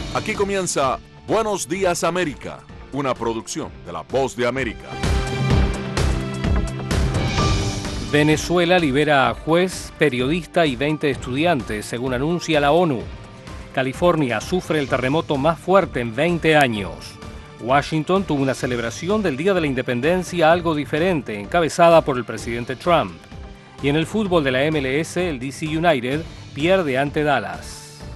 Aquí comienza Buenos Días América, una producción de La Voz de América. Venezuela libera a juez, periodista y 20 estudiantes, según anuncia la ONU. California sufre el terremoto más fuerte en 20 años. Washington tuvo una celebración del Día de la Independencia algo diferente, encabezada por el presidente Trump. Y en el fútbol de la MLS, el DC United pierde ante Dallas.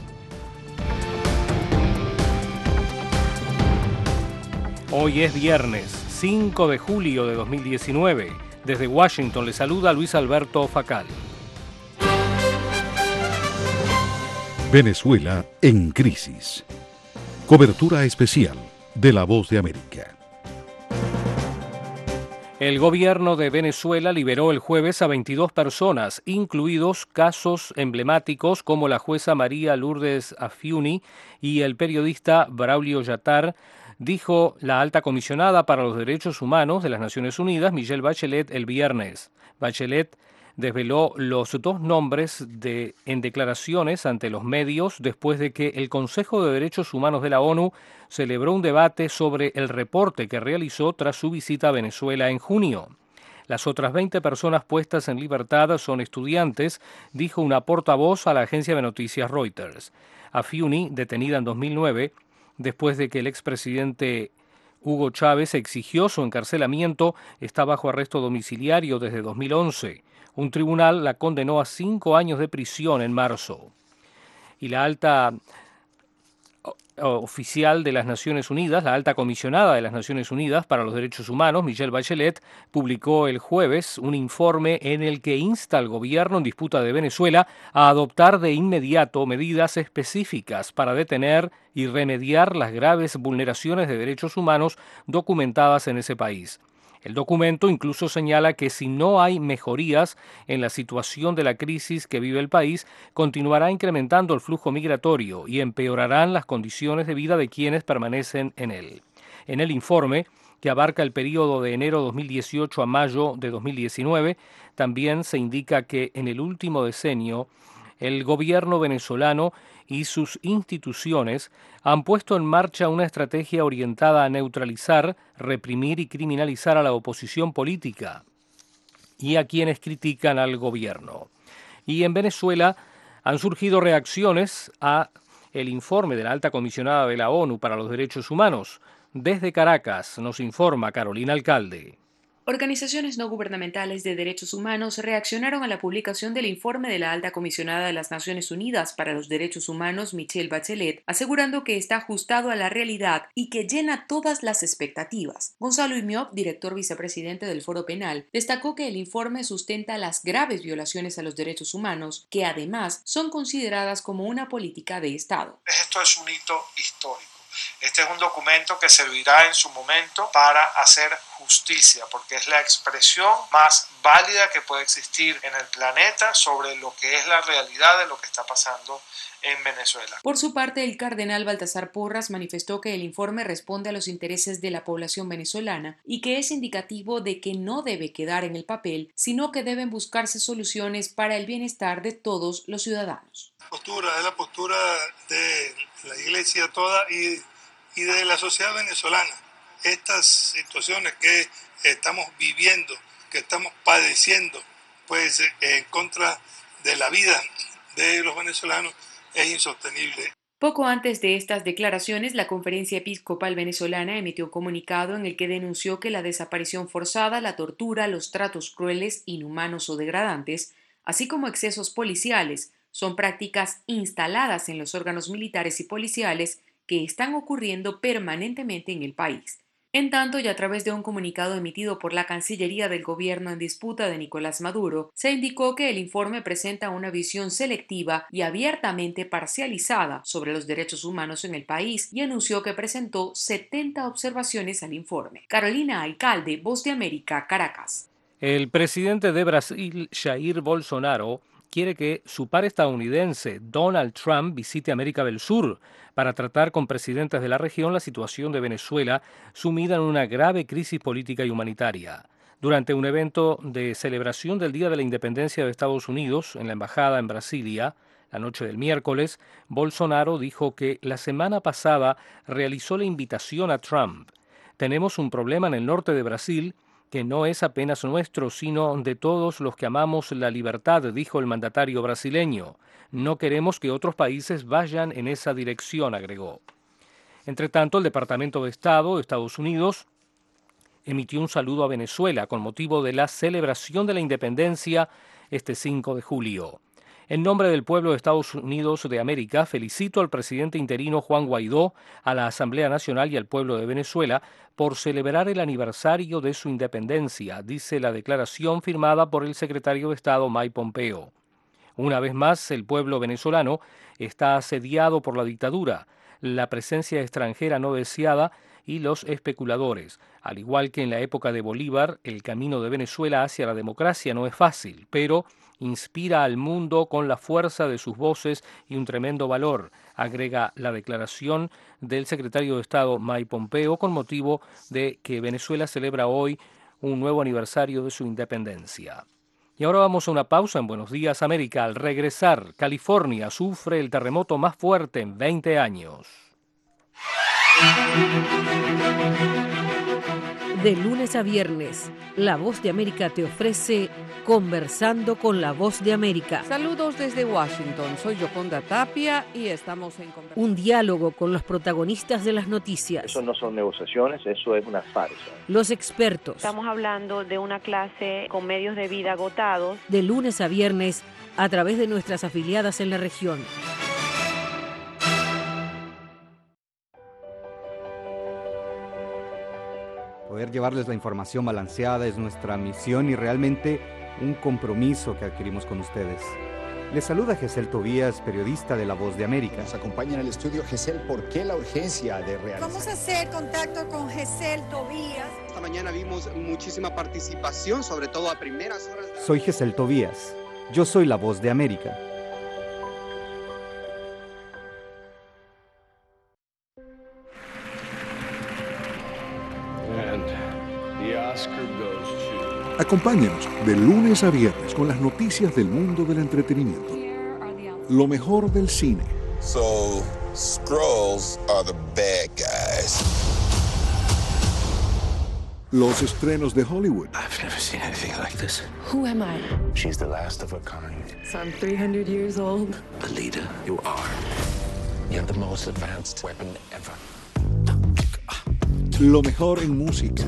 Hoy es viernes, 5 de julio de 2019. Desde Washington le saluda Luis Alberto Facal. Venezuela en crisis. Cobertura especial de La Voz de América. El gobierno de Venezuela liberó el jueves a 22 personas, incluidos casos emblemáticos como la jueza María Lourdes Afiuni y el periodista Braulio Yatar, dijo la alta comisionada para los derechos humanos de las Naciones Unidas, Michelle Bachelet, el viernes. Bachelet desveló los dos nombres en declaraciones ante los medios después de que el Consejo de Derechos Humanos de la ONU celebró un debate sobre el reporte que realizó tras su visita a Venezuela en junio. Las otras 20 personas puestas en libertad son estudiantes, dijo una portavoz a la agencia de noticias Reuters. Afiuni, detenida en 2009, después de que el expresidente Hugo Chávez exigió su encarcelamiento, está bajo arresto domiciliario desde 2011. Un tribunal la condenó a 5 años de prisión en marzo. Y la alta oficial de las Naciones Unidas, la alta comisionada de las Naciones Unidas para los Derechos Humanos, Michelle Bachelet, publicó el jueves un informe en el que insta al gobierno en disputa de Venezuela a adoptar de inmediato medidas específicas para detener y remediar las graves vulneraciones de derechos humanos documentadas en ese país. El documento incluso señala que si no hay mejorías en la situación de la crisis que vive el país, continuará incrementando el flujo migratorio y empeorarán las condiciones de vida de quienes permanecen en él. En el informe, que abarca el periodo de enero 2018 a mayo de 2019, también se indica que en el último decenio el gobierno venezolano y sus instituciones han puesto en marcha una estrategia orientada a neutralizar, reprimir y criminalizar a la oposición política y a quienes critican al gobierno. Y en Venezuela han surgido reacciones a el informe de la alta comisionada de la ONU para los Derechos Humanos. Desde Caracas nos informa Carolina Alcalde. Organizaciones no gubernamentales de derechos humanos reaccionaron a la publicación del informe de la alta comisionada de las Naciones Unidas para los Derechos Humanos, Michelle Bachelet, asegurando que está ajustado a la realidad y que llena todas las expectativas. Gonzalo Imiop, director vicepresidente del Foro Penal, destacó que el informe sustenta las graves violaciones a los derechos humanos, que además son consideradas como una política de Estado. Esto es un hito histórico. Este es un documento que servirá en su momento para hacer justicia, porque es la expresión más válida que puede existir en el planeta sobre lo que es la realidad de lo que está pasando en Venezuela. Por su parte, el cardenal Baltasar Porras manifestó que el informe responde a los intereses de la población venezolana y que es indicativo de que no debe quedar en el papel, sino que deben buscarse soluciones para el bienestar de todos los ciudadanos. Es la postura de la iglesia toda y de la sociedad venezolana. Estas situaciones que estamos viviendo, que estamos padeciendo, pues en contra de la vida de los venezolanos, es insostenible. Poco antes de estas declaraciones, la Conferencia Episcopal Venezolana emitió un comunicado en el que denunció que la desaparición forzada, la tortura, los tratos crueles, inhumanos o degradantes, así como excesos policiales, son prácticas instaladas en los órganos militares y policiales que están ocurriendo permanentemente en el país. En tanto, y a través de un comunicado emitido por la Cancillería del gobierno en disputa de Nicolás Maduro, se indicó que el informe presenta una visión selectiva y abiertamente parcializada sobre los derechos humanos en el país y anunció que presentó 70 observaciones al informe. Carolina Alcalde, Voz de América, Caracas. El presidente de Brasil, Jair Bolsonaro, quiere que su par estadounidense, Donald Trump, visite América del Sur para tratar con presidentes de la región la situación de Venezuela, sumida en una grave crisis política y humanitaria. Durante un evento de celebración del Día de la Independencia de Estados Unidos en la Embajada en Brasilia, La noche del miércoles, Bolsonaro dijo que la semana pasada realizó la invitación a Trump. Tenemos un problema en el norte de Brasil que no es apenas nuestro, sino de todos los que amamos la libertad, dijo el mandatario brasileño. No queremos que otros países vayan en esa dirección, agregó. Entre tanto, el Departamento de Estado de Estados Unidos emitió un saludo a Venezuela con motivo de la celebración de la independencia este 5 de julio. En nombre del pueblo de Estados Unidos de América, felicito al presidente interino Juan Guaidó, a la Asamblea Nacional y al pueblo de Venezuela por celebrar el aniversario de su independencia, dice la declaración firmada por el secretario de Estado Mike Pompeo. Una vez más, el pueblo venezolano está asediado por la dictadura, la presencia extranjera no deseada y los especuladores. Al igual que en la época de Bolívar, el camino de Venezuela hacia la democracia no es fácil, pero inspira al mundo con la fuerza de sus voces y un tremendo valor, agrega la declaración del secretario de Estado Mike Pompeo con motivo de que Venezuela celebra hoy un nuevo aniversario de su independencia. Y ahora vamos a una pausa en Buenos Días América. Al regresar, California sufre el terremoto más fuerte en 20 años. De lunes a viernes, La Voz de América te ofrece Conversando con La Voz de América. Saludos desde Washington, soy Yoconda Tapia y estamos en conversación. Un diálogo con los protagonistas de las noticias. Eso no son negociaciones, eso es una farsa. Los expertos. Estamos hablando de una clase con medios de vida agotados. De lunes a viernes, a través de nuestras afiliadas en la región. Poder llevarles la información balanceada es nuestra misión y realmente un compromiso que adquirimos con ustedes. Les saluda Gesel Tobías, periodista de La Voz de América. Nos acompaña en el estudio Gesel. ¿Por qué la urgencia de realizar? Vamos a hacer contacto con Gesel Tobías. Esta mañana vimos muchísima participación, sobre todo a primeras horas. Soy Gesel Tobías. Yo soy La Voz de América. Acompáñenos de lunes a viernes con las noticias del mundo del entretenimiento. Lo mejor del cine. So, Skrulls are the bad guys. Los estrenos de Hollywood. I've never seen anything like this. Who am I? She's the last of her kind. So I'm 300 years old. The leader you are. You have the most advanced weapon ever. Lo mejor en música.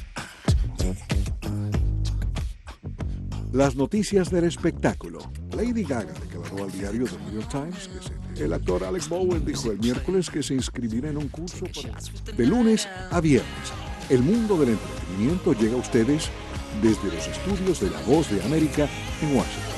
Las noticias del espectáculo. Lady Gaga declaró al diario The New York Times que el actor Alec Baldwin dijo el miércoles que se inscribirá en un curso para... De lunes a viernes, el mundo del entretenimiento llega a ustedes desde los estudios de La Voz de América en Washington.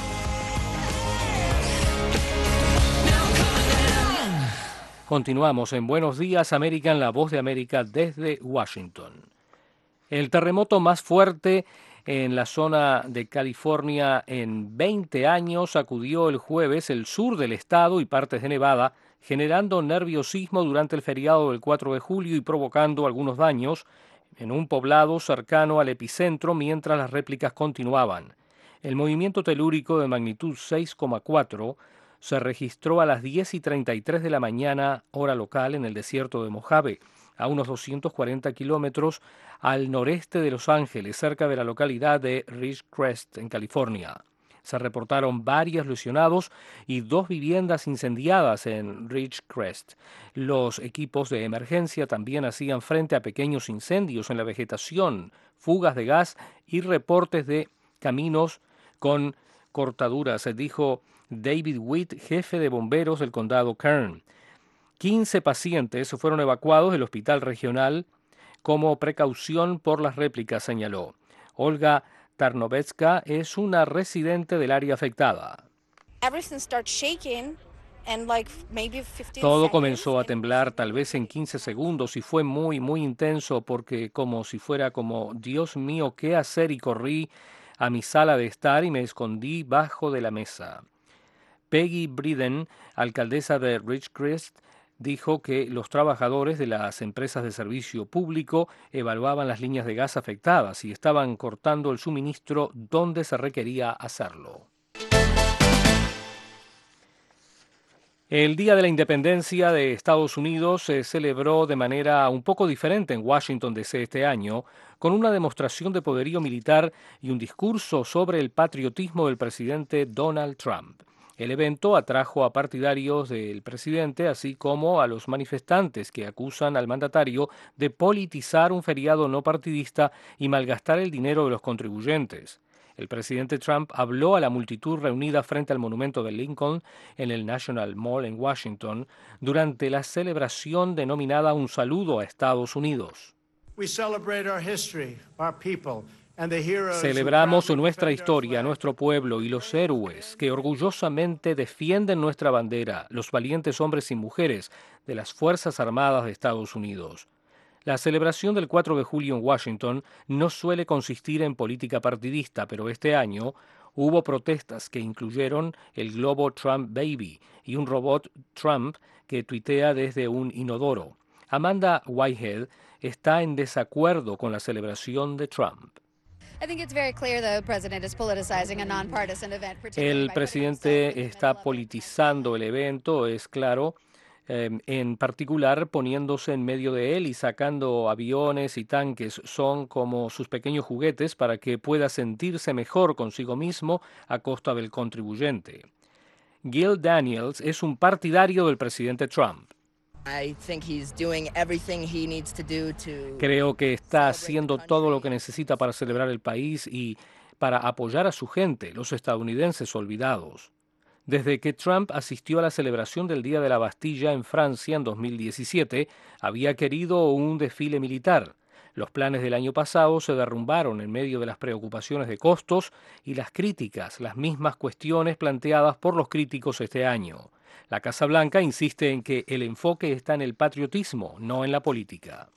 Continuamos en Buenos Días América en La Voz de América desde Washington. El terremoto más fuerte en la zona de California en 20 años sacudió el jueves el sur del estado y partes de Nevada, generando nerviosismo durante el feriado del 4 de julio y provocando algunos daños en un poblado cercano al epicentro mientras las réplicas continuaban. El movimiento telúrico de magnitud 6,4 se registró a las 10:33 de la mañana, hora local, en el desierto de Mojave, a unos 240 kilómetros al noreste de Los Ángeles, cerca de la localidad de Ridgecrest, en California. Se reportaron varios lesionados y 2 viviendas incendiadas en Ridgecrest. Los equipos de emergencia también hacían frente a pequeños incendios en la vegetación, fugas de gas y reportes de caminos con cortaduras, dijo David Witt, jefe de bomberos del condado Kern. 15 pacientes fueron evacuados del hospital regional como precaución por las réplicas, señaló. Olga Tarnovetska es una residente del área afectada. Todo comenzó a temblar tal vez en 15 segundos y fue muy, muy intenso porque como si fuera como, Dios mío, ¿qué hacer? Y corrí a mi sala de estar y me escondí bajo de la mesa. Peggy Briden, alcaldesa de Ridgecrest, dijo que los trabajadores de las empresas de servicio público evaluaban las líneas de gas afectadas y estaban cortando el suministro donde se requería hacerlo. El Día de la Independencia de Estados Unidos se celebró de manera un poco diferente en Washington, D.C. este año, con una demostración de poderío militar y un discurso sobre el patriotismo del presidente Donald Trump. El evento atrajo a partidarios del presidente, así como a los manifestantes que acusan al mandatario de politizar un feriado no partidista y malgastar el dinero de los contribuyentes. El presidente Trump habló a la multitud reunida frente al monumento de Lincoln en el National Mall en Washington durante la celebración denominada Un Saludo a Estados Unidos. Celebramos nuestra historia, nuestro pueblo y los héroes que orgullosamente defienden nuestra bandera, los valientes hombres y mujeres de las Fuerzas Armadas de Estados Unidos. La celebración del 4 de julio en Washington no suele consistir en política partidista, pero este año hubo protestas que incluyeron el globo Trump Baby y un robot Trump que tuitea desde un inodoro. Amanda Whitehead está en desacuerdo con la celebración de Trump. El presidente está politizando el evento, es claro, en particular poniéndose en medio de él y sacando aviones y tanques. Son como sus pequeños juguetes para que pueda sentirse mejor consigo mismo a costa del contribuyente. Gil Daniels es un partidario del presidente Trump. Creo que está haciendo todo lo que necesita para celebrar el país y para apoyar a su gente, los estadounidenses olvidados. Desde que Trump asistió a la celebración del Día de la Bastilla en Francia en 2017, había querido un desfile militar. Los planes del año pasado se derrumbaron en medio de las preocupaciones de costos y las críticas, las mismas cuestiones planteadas por los críticos este año. La Casa Blanca insiste en que el enfoque está en el patriotismo, no en la política.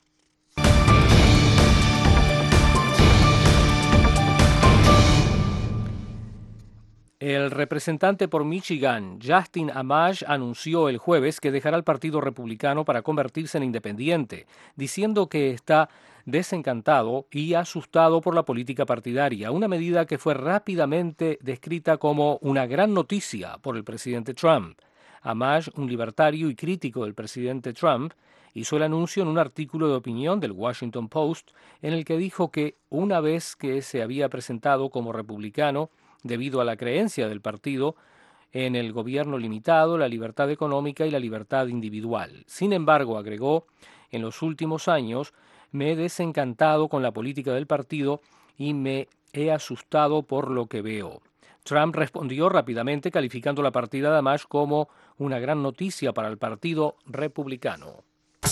El representante por Michigan, Justin Amash, anunció el jueves que dejará el Partido Republicano para convertirse en independiente, diciendo que está desencantado y asustado por la política partidaria, una medida que fue rápidamente descrita como una gran noticia por el presidente Trump. Amash, un libertario y crítico del presidente Trump, hizo el anuncio en un artículo de opinión del Washington Post en el que dijo que una vez que se había presentado como republicano, debido a la creencia del partido en el gobierno limitado, la libertad económica y la libertad individual. Sin embargo, agregó, en los últimos años me he desencantado con la política del partido y me he asustado por lo que veo. Trump respondió rápidamente calificando la partida de Amash como una gran noticia para el Partido Republicano.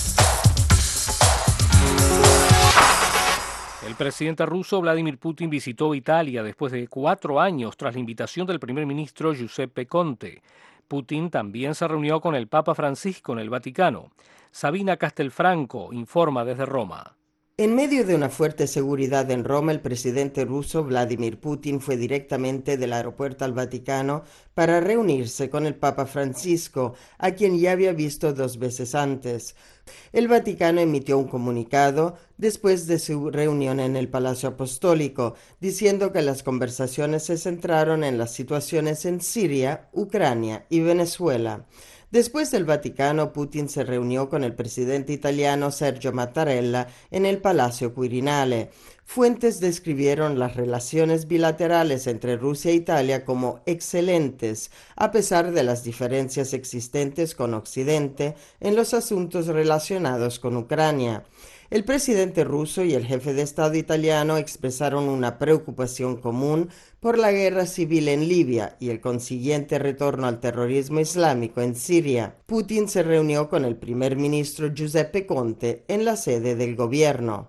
El presidente ruso Vladimir Putin visitó Italia después de 4 años tras la invitación del primer ministro Giuseppe Conte. Putin también se reunió con el Papa Francisco en el Vaticano. Sabina Castelfranco informa desde Roma. En medio de una fuerte seguridad en Roma, el presidente ruso Vladimir Putin fue directamente del aeropuerto al Vaticano para reunirse con el Papa Francisco, a quien ya había visto 2 veces antes. El Vaticano emitió un comunicado después de su reunión en el Palacio Apostólico, diciendo que las conversaciones se centraron en las situaciones en Siria, Ucrania y Venezuela. Después del Vaticano, Putin se reunió con el presidente italiano Sergio Mattarella en el Palacio Quirinale. Fuentes describieron las relaciones bilaterales entre Rusia e Italia como excelentes, a pesar de las diferencias existentes con Occidente en los asuntos relacionados con Ucrania. El presidente ruso y el jefe de Estado italiano expresaron una preocupación común por la guerra civil en Libia y el consiguiente retorno al terrorismo islámico en Siria. Putin se reunió con el primer ministro Giuseppe Conte en la sede del gobierno.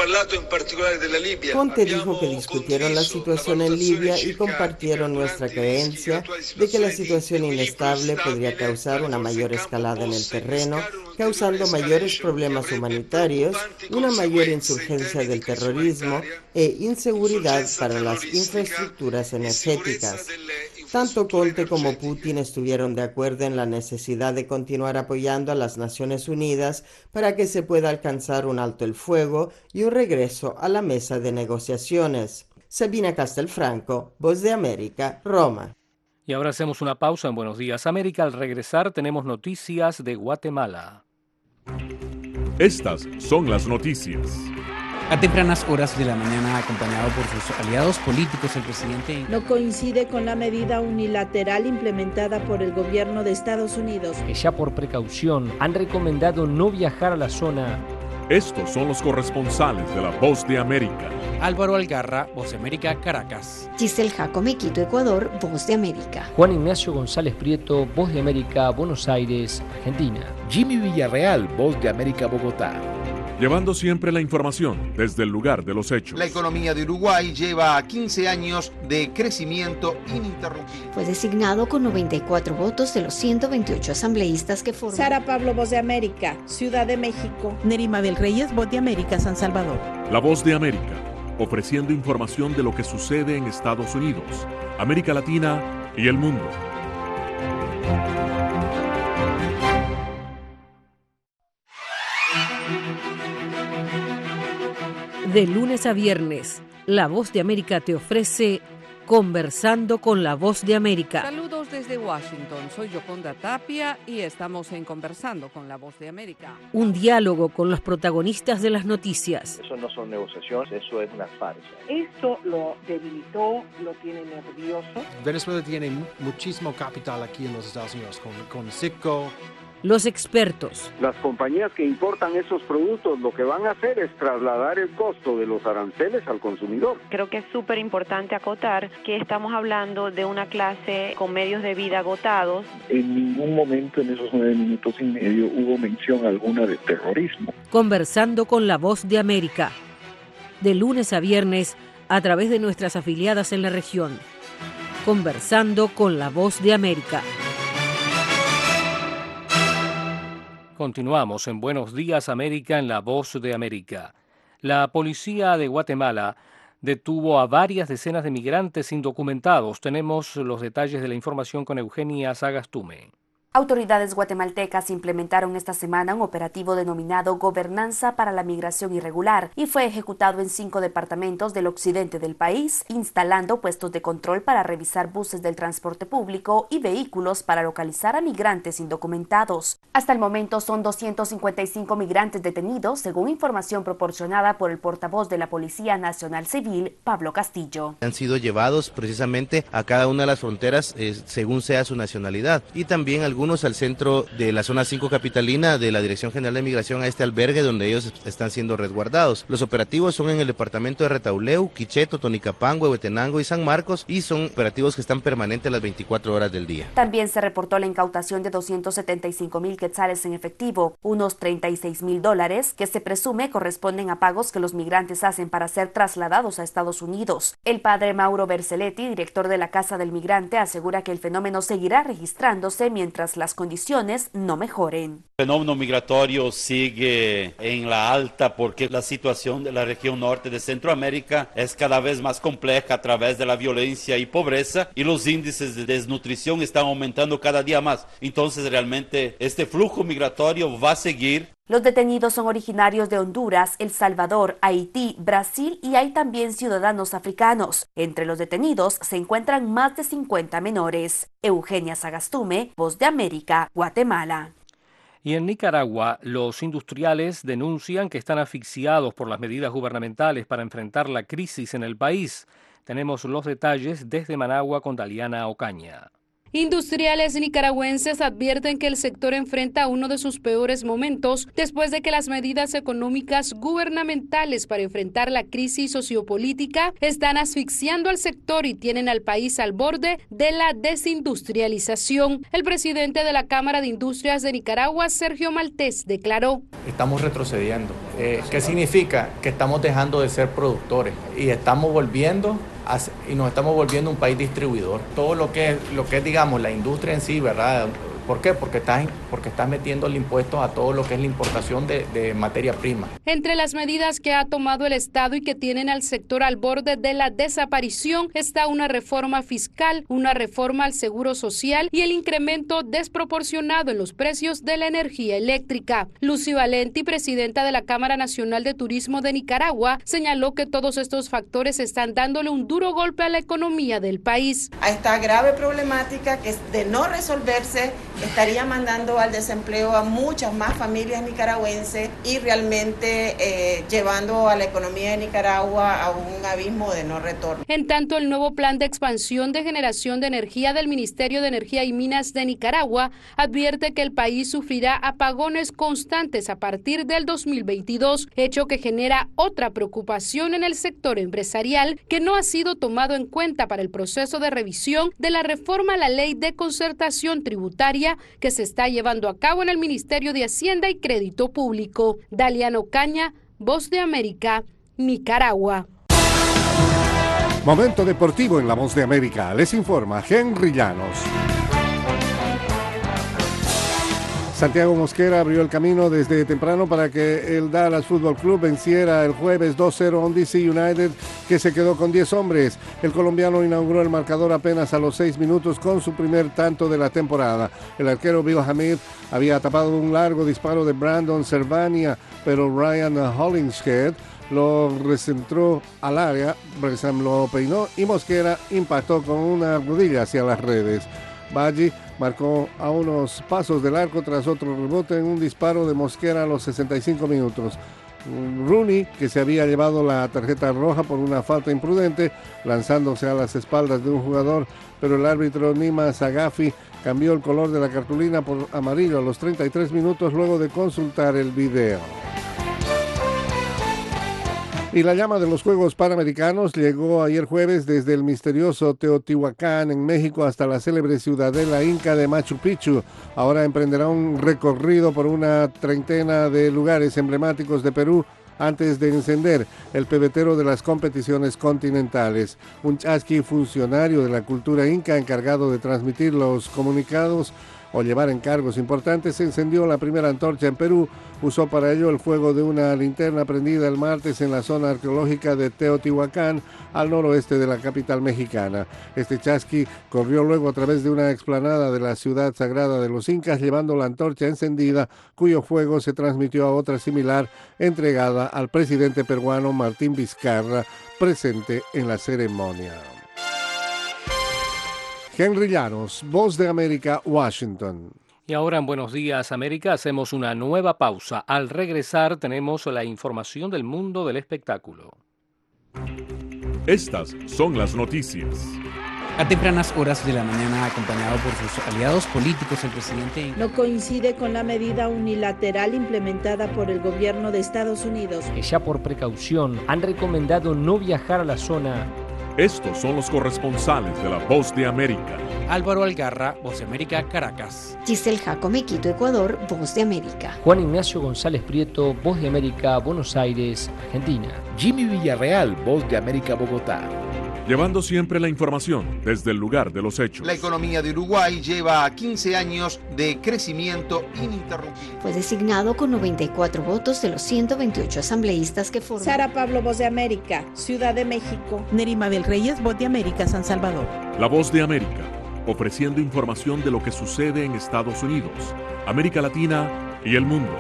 Conte dijo que discutieron la situación en Libia y compartieron nuestra creencia de que la situación inestable podría causar una mayor escalada en el terreno, causando mayores problemas humanitarios, una mayor insurgencia del terrorismo e inseguridad para las infraestructuras energéticas. Tanto Conte como Putin estuvieron de acuerdo en la necesidad de continuar apoyando a las Naciones Unidas para que se pueda alcanzar un alto el fuego y un regreso a la mesa de negociaciones. Sabina Castelfranco, Voz de América, Roma. Y ahora hacemos una pausa en Buenos Días América. Al regresar tenemos noticias de Guatemala. Estas son las noticias. A tempranas horas de la mañana, acompañado por sus aliados políticos, el presidente no coincide con la medida unilateral implementada por el gobierno de Estados Unidos, que ya por precaución han recomendado no viajar a la zona. Estos son los corresponsales de La Voz de América. Álvaro Algarra, Voz de América, Caracas. Giselle Jacome, Quito, Ecuador, Voz de América. Juan Ignacio González Prieto, Voz de América, Buenos Aires, Argentina. Jimmy Villarreal, Voz de América, Bogotá. Llevando siempre la información desde el lugar de los hechos. La economía de Uruguay lleva 15 años de crecimiento ininterrumpido. Fue designado con 94 votos de los 128 asambleístas que forman. Sara Pablo, Voz de América, Ciudad de México. Nerima del Reyes, Voz de América, San Salvador. La Voz de América, ofreciendo información de lo que sucede en Estados Unidos, América Latina y el mundo. De lunes a viernes, La Voz de América te ofrece Conversando con La Voz de América. Saludos desde Washington, soy Yoconda Tapia y estamos en Conversando con La Voz de América. Un diálogo con los protagonistas de las noticias. Eso no son negociaciones, eso es una farsa. Esto lo debilitó, lo tiene nervioso. Venezuela tiene muchísimo capital aquí en los Estados Unidos, con Citgo. Los expertos. Las compañías que importan esos productos lo que van a hacer es trasladar el costo de los aranceles al consumidor. Creo que es súper importante acotar que estamos hablando de una clase con medios de vida agotados. En ningún momento en esos 9 minutos y medio hubo mención alguna de terrorismo. Conversando con La Voz de América. De lunes a viernes a través de nuestras afiliadas en la región. Conversando con La Voz de América. Continuamos en Buenos Días América en La Voz de América. La policía de Guatemala detuvo a varias decenas de migrantes indocumentados. Tenemos los detalles de la información con Eugenia Sagastume. Autoridades guatemaltecas implementaron esta semana un operativo denominado Gobernanza para la Migración Irregular y fue ejecutado en 5 departamentos del occidente del país, instalando puestos de control para revisar buses del transporte público y vehículos para localizar a migrantes indocumentados. Hasta el momento son 255 migrantes detenidos, según información proporcionada por el portavoz de la Policía Nacional Civil, Pablo Castillo. Han sido llevados precisamente a cada una de las fronteras según sea su nacionalidad y también algunos al centro de la zona 5 capitalina de la Dirección General de Migración, a este albergue donde ellos están siendo resguardados. Los operativos son en el departamento de Retauleu, Quicheto, Tonicapán, Huehuetenango y San Marcos y son operativos que están permanentes las 24 horas del día. También se reportó la incautación de 275,000 quetzales en efectivo, unos $36,000 que se presume corresponden a pagos que los migrantes hacen para ser trasladados a Estados Unidos. El padre Mauro Berceletti, director de la Casa del Migrante, asegura que el fenómeno seguirá registrándose mientras las condiciones no mejoren. El fenómeno migratorio sigue en la alta porque la situación de la región norte de Centroamérica es cada vez más compleja a través de la violencia y pobreza y los índices de desnutrición están aumentando cada día más. Entonces realmente este flujo migratorio va a seguir. Los detenidos son originarios de Honduras, El Salvador, Haití, Brasil y hay también ciudadanos africanos. Entre los detenidos se encuentran más de 50 menores. Eugenia Sagastume, Voz de América, Guatemala. Y en Nicaragua, los industriales denuncian que están asfixiados por las medidas gubernamentales para enfrentar la crisis en el país. Tenemos los detalles desde Managua con Daliana Ocaña. Industriales nicaragüenses advierten que el sector enfrenta uno de sus peores momentos después de que las medidas económicas gubernamentales para enfrentar la crisis sociopolítica están asfixiando al sector y tienen al país al borde de la desindustrialización. El presidente de la Cámara de Industrias de Nicaragua, Sergio Maltés, declaró: estamos retrocediendo. ¿Qué significa? Que estamos dejando de ser productores y estamos volviendo y nos estamos volviendo un país distribuidor. Todo lo que es digamos la industria en sí, ¿verdad? ¿Por qué? Porque estás metiendo el impuesto a todo lo que es la importación de materia prima. Entre las medidas que ha tomado el Estado y que tienen al sector al borde de la desaparición está una reforma fiscal, una reforma al seguro social y el incremento desproporcionado en los precios de la energía eléctrica. Lucy Valenti, presidenta de la Cámara Nacional de Turismo de Nicaragua, señaló que todos estos factores están dándole un duro golpe a la economía del país. A esta grave problemática que de no resolverse estaría mandando al desempleo a muchas más familias nicaragüenses y realmente llevando a la economía de Nicaragua a un abismo de no retorno. En tanto, el nuevo plan de expansión de generación de energía del Ministerio de Energía y Minas de Nicaragua advierte que el país sufrirá apagones constantes a partir del 2022, hecho que genera otra preocupación en el sector empresarial que no ha sido tomado en cuenta para el proceso de revisión de la reforma a la Ley de Concertación Tributaria que se está llevando a cabo en el Ministerio de Hacienda y Crédito Público. Dalian Ocaña, Voz de América, Nicaragua. Momento deportivo en La Voz de América. Les informa Henry Llanos. Santiago Mosquera abrió el camino desde temprano para que el Dallas Fútbol Club venciera el jueves 2-0 a DC United, que se quedó con 10 hombres. El colombiano inauguró el marcador apenas a los 6 minutos con su primer tanto de la temporada. El arquero Bill Hamid había tapado un largo disparo de Brandon Servania, pero Ryan Hollingshead lo recentró al área, Bressan lo peinó y Mosquera impactó con una rodilla hacia las redes. Baggi marcó a unos pasos del arco tras otro rebote en un disparo de Mosquera a los 65 minutos. Rooney, que se había llevado la tarjeta roja por una falta imprudente, lanzándose a las espaldas de un jugador, pero el árbitro Nima Sagafi cambió el color de la cartulina por amarillo a los 33 minutos luego de consultar el video. Y la llama de los Juegos Panamericanos llegó ayer jueves desde el misterioso Teotihuacán en México hasta la célebre ciudadela inca de Machu Picchu. Ahora emprenderá un recorrido por una treintena de lugares emblemáticos de Perú antes de encender el pebetero de las competiciones continentales. Un chasqui funcionario de la cultura inca encargado de transmitir los comunicados o llevar encargos importantes, encendió la primera antorcha en Perú. Usó para ello el fuego de una linterna prendida el martes en la zona arqueológica de Teotihuacán, al noroeste de la capital mexicana. Este chasqui corrió luego a través de una explanada de la ciudad sagrada de los incas, llevando la antorcha encendida, cuyo fuego se transmitió a otra similar, entregada al presidente peruano Martín Vizcarra, presente en la ceremonia. Henry Llanos, Voz de América, Washington. Y ahora en Buenos Días América hacemos una nueva pausa. Al regresar tenemos la información del mundo del espectáculo. Estas son las noticias. A tempranas horas de la mañana, acompañado por sus aliados políticos, el presidente no coincide con la medida unilateral implementada por el gobierno de Estados Unidos. Que ya por precaución han recomendado no viajar a la zona. Estos son los corresponsales de La Voz de América. Álvaro Algarra, Voz de América, Caracas. Giselle Jacome, Quito, Ecuador, Voz de América. Juan Ignacio González Prieto, Voz de América, Buenos Aires, Argentina. Jimmy Villarreal, Voz de América, Bogotá. Llevando siempre la información desde el lugar de los hechos. La economía de Uruguay lleva 15 años de crecimiento ininterrumpido. Fue designado con 94 votos de los 128 asambleístas que forman. Sara Pablo, Voz de América, Ciudad de México. Nerima Mabel Reyes, Voz de América, San Salvador. La Voz de América, ofreciendo información de lo que sucede en Estados Unidos, América Latina y el mundo.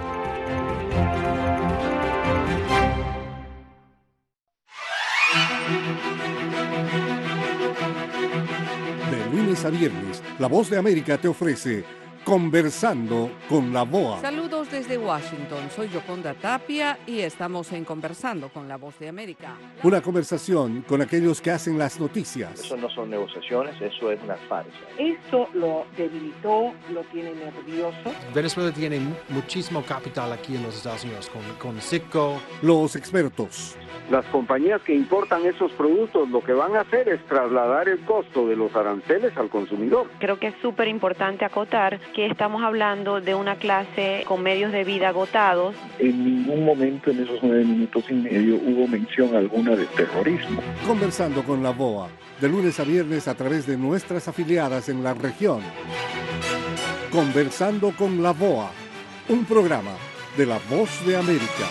De lunes a viernes, La Voz de América te ofrece Conversando con la BOA. Saludos desde Washington, soy Yoconda Tapia y estamos en Conversando con la Voz de América. Una conversación con aquellos que hacen las noticias. Eso no son negociaciones, eso es una farsa. Esto lo debilitó, lo tiene nervioso. Venezuela tiene muchísimo capital aquí en los Estados Unidos, con Citgo. Los expertos. Las compañías que importan esos productos lo que van a hacer es trasladar el costo de los aranceles al consumidor. Creo que es súper importante acotar que estamos hablando de una clase con medios de vida agotados. En ningún momento en esos 9 minutos y medio hubo mención alguna de terrorismo. Conversando con la BOA, de lunes a viernes a través de nuestras afiliadas en la región. Conversando con la VOA, un programa de La Voz de América.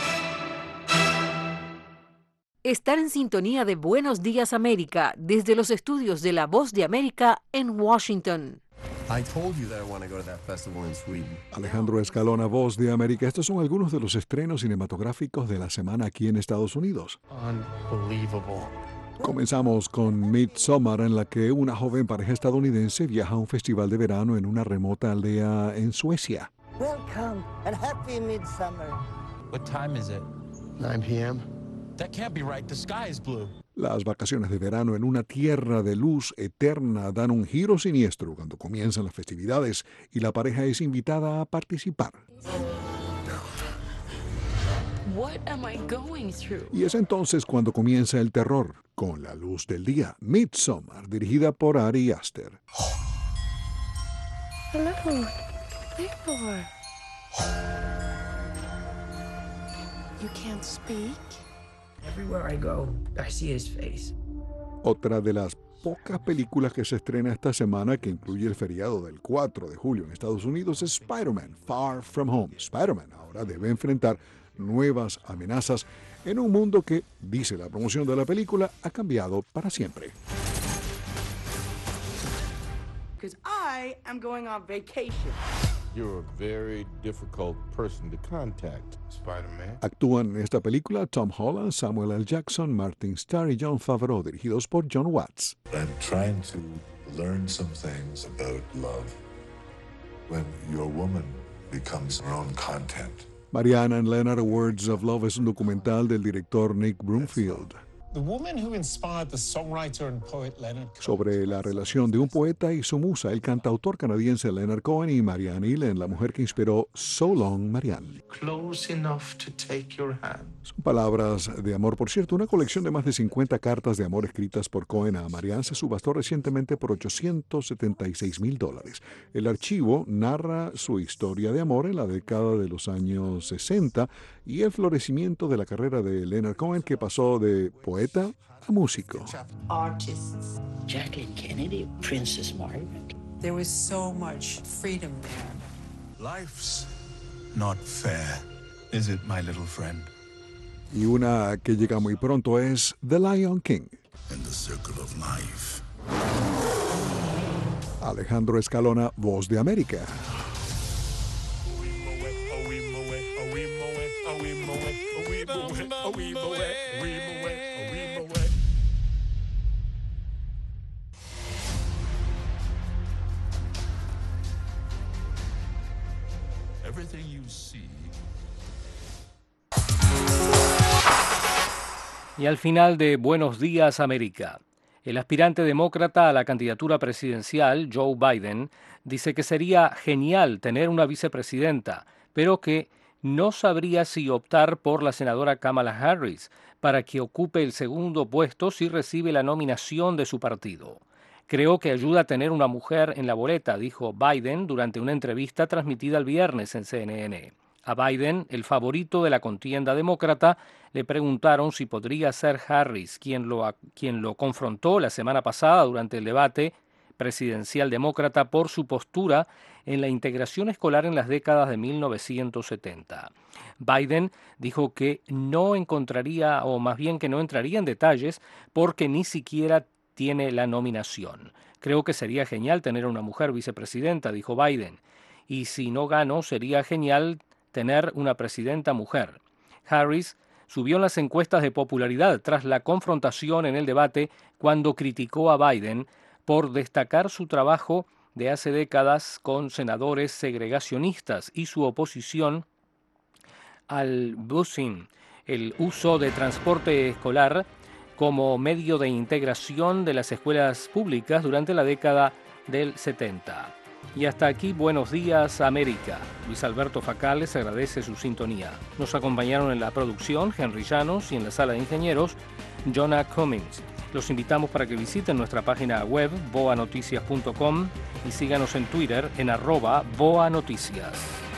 Estar en sintonía de Buenos Días América desde los estudios de La Voz de América en Washington. Alejandro Escalona, Voz de América. Estos son algunos de los estrenos cinematográficos de la semana aquí en Estados Unidos. Comenzamos con Midsommar, en la que una joven pareja estadounidense viaja a un festival de verano en una remota aldea en Suecia. Welcome and happy midsummer. What time is it? 9 p.m. That can't be right. The sky is blue. Las vacaciones de verano en una tierra de luz eterna dan un giro siniestro cuando comienzan las festividades y la pareja es invitada a participar. What am I going through? Y es entonces cuando comienza el terror, con la luz del día. Midsommar, dirigida por Ari Aster. Hello. Theodore. You can't speak? Everywhere I go, I see his face. Otra de las pocas películas que se estrena esta semana, que incluye el feriado del 4 de julio en Estados Unidos, es Spider-Man, Far From Home. Spider-Man ahora debe enfrentar nuevas amenazas en un mundo que, dice la promoción de la película, ha cambiado para siempre. Because I am going on vacation. You're a very difficult person to contact, Spider-Man. Actúan en esta película Tom Holland, Samuel L. Jackson, Martin Starr y Jon Favreau, dirigidos por John Watts. I'm trying to learn some things about love when your woman becomes her own content. Mariana and Leonard, Words of Love es un documental del director Nick Broomfield. The woman who inspired the songwriter and poet Leonard Cohen. Sobre la relación de un poeta y su musa, el cantautor canadiense Leonard Cohen, y Marianne Illen, la mujer que inspiró So Long, Marianne. Close enough to take your hand. Son palabras de amor. Por cierto, una colección de más de 50 cartas de amor escritas por Cohen a Marianne se subastó recientemente por $876,000. El archivo narra su historia de amor en la década de los años 60 y el florecimiento de la carrera de Leonard Cohen, que pasó de poeta a músico. Artists. Jacqueline Kennedy, Princess Margaret. There was so much freedom there. Life's not fair, is it, my little friend? Y una que llega muy pronto es The Lion King. In the circle of life. Alejandro Escalona, Voz de América. Y al final de Buenos Días América, el aspirante demócrata a la candidatura presidencial, Joe Biden, dice que sería genial tener una vicepresidenta, pero que no sabría si optar por la senadora Kamala Harris para que ocupe el segundo puesto si recibe la nominación de su partido. Creo que ayuda a tener una mujer en la boleta, dijo Biden durante una entrevista transmitida el viernes en CNN. A Biden, el favorito de la contienda demócrata, le preguntaron si podría ser Harris quien lo confrontó la semana pasada durante el debate presidencial demócrata por su postura en la integración escolar en las décadas de 1970. Biden dijo que no encontraría, o más bien que no entraría en detalles porque ni siquiera tiene la nominación. Creo que sería genial tener una mujer vicepresidenta, dijo Biden, y si no gano sería genial tener una presidenta mujer. Harris subió en las encuestas de popularidad tras la confrontación en el debate cuando criticó a Biden por destacar su trabajo de hace décadas con senadores segregacionistas y su oposición al busing, el uso de transporte escolar como medio de integración de las escuelas públicas durante la década del 70. Y hasta aquí Buenos Días América. Luis Alberto Facal les agradece su sintonía. Nos acompañaron en la producción Henry Llanos y en la sala de ingenieros Jonah Cummings. Los invitamos para que visiten nuestra página web boanoticias.com y síganos en Twitter en @boanoticias.